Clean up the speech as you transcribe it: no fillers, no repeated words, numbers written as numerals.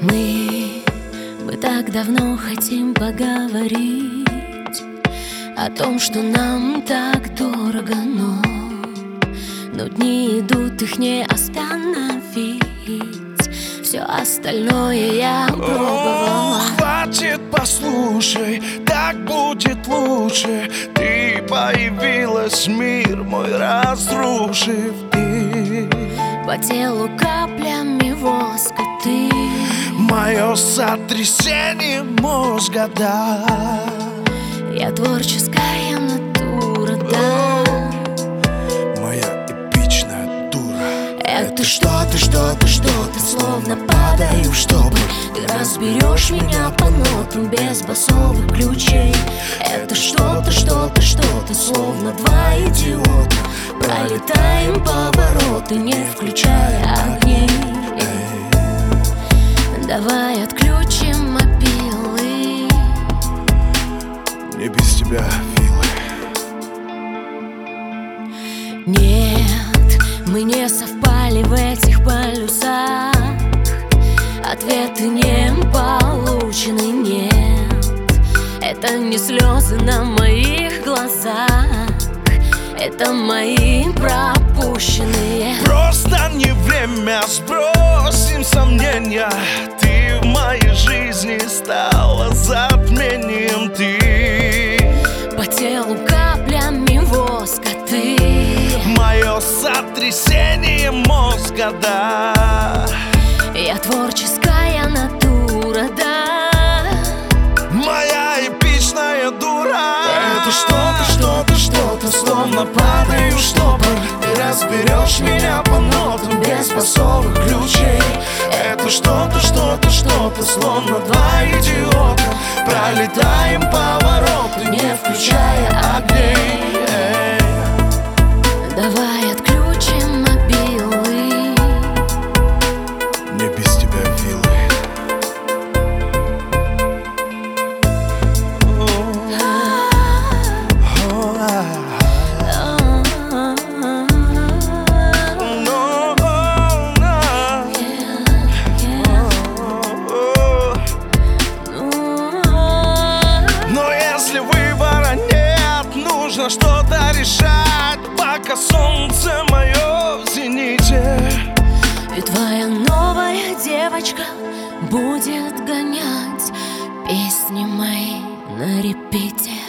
Мы так давно хотим поговорить о том, что нам так дорого, но дни идут, их не остановить. Все остальное я пробовала. Хватит, послушай, так будет лучше. Ты появилась, мир мой разрушив. Ты по телу каплями воска, ты мое сотрясение мозга, да. Я творческая натура, да. Моя эпичная дура. Это что-то, словно падаю в штопор. Ты разберешь меня по нотам без басовых ключей. Это что-то, словно два идиота. Пролетаем повороты, не включая огней. Давай отключим мобилы. Не без тебя, Филы. Нет, мы не совпали в этих полюсах. Ответы не получены, нет. Это не слезы на моих глазах, это мои пропущенные. Просто не время, сбросим сомнения. Ты в моей жизни стала затмением. Ты по телу каплями воска, ты мое сотрясение мозга, да. Я творческая натура, да. Моя эпичная дура. Это что-то, словно падаю в штопор. Ты разберешь меня по нотам без басовых ключей. Это что-то, словно два идиота. Пролетаем повороты, не включая огней. Давай отключим мобилы. Не без тебя, Филы. Нужно что-то решать, пока солнце мое в зените. И твоя новая девочка будет гонять песни мои на репите.